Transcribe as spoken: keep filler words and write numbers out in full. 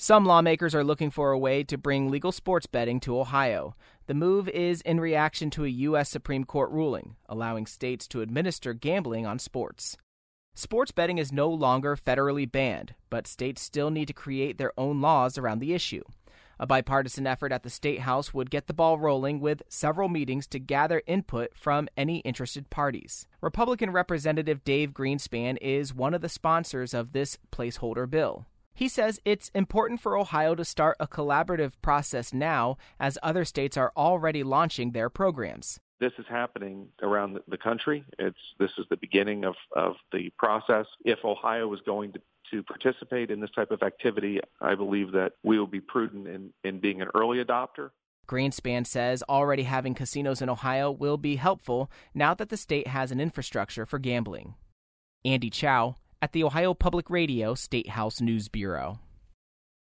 Some lawmakers are looking for a way to bring legal sports betting to Ohio. The move is in reaction to a U S Supreme Court ruling, allowing states to administer gambling on sports. Sports betting is no longer federally banned, but states still need to create their own laws around the issue. A bipartisan effort at the State House would get the ball rolling with several meetings to gather input from any interested parties. Republican Representative Dave Greenspan is one of the sponsors of this placeholder bill. He says it's important for Ohio to start a collaborative process now, as other states are already launching their programs. This is happening around the country. It's this is the beginning of, of the process. If Ohio is going to, to participate in this type of activity, I believe that we will be prudent in, in being an early adopter. Greenspan says already having casinos in Ohio will be helpful now that the state has an infrastructure for gambling. Andy Chow at the Ohio Public Radio State House News Bureau.